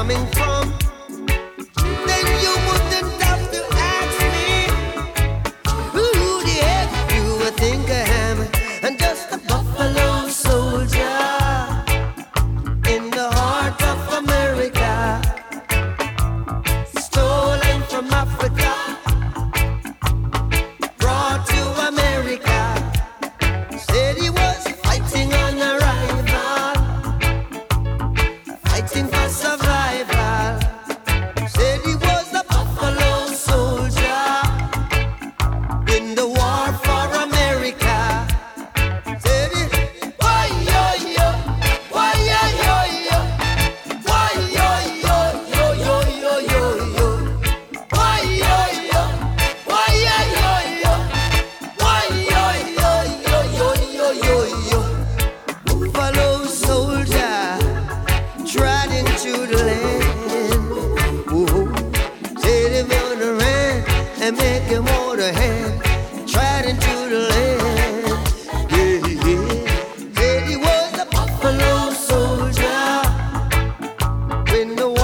coming from, then you wouldn't have to ask me who the heck you would think I am. I'm just a buffalo soldier in the heart of America, stolen from Africa, brought to America. Said he was fighting on arrival, fighting for survival. Said he was a buffalo soldier in the war for America. Said he, why yo yo, why yo yo yo, why yo yo yo yo yo yo yo, why yo yo, why yo yo yo, why yo yo yo yo yo yo yo. Buffalo soldier trod into the land. Whoa. Said if you wanna run and make him hold a hand, trod into the land. Yeah, yeah. Said he was a buffalo soldier when the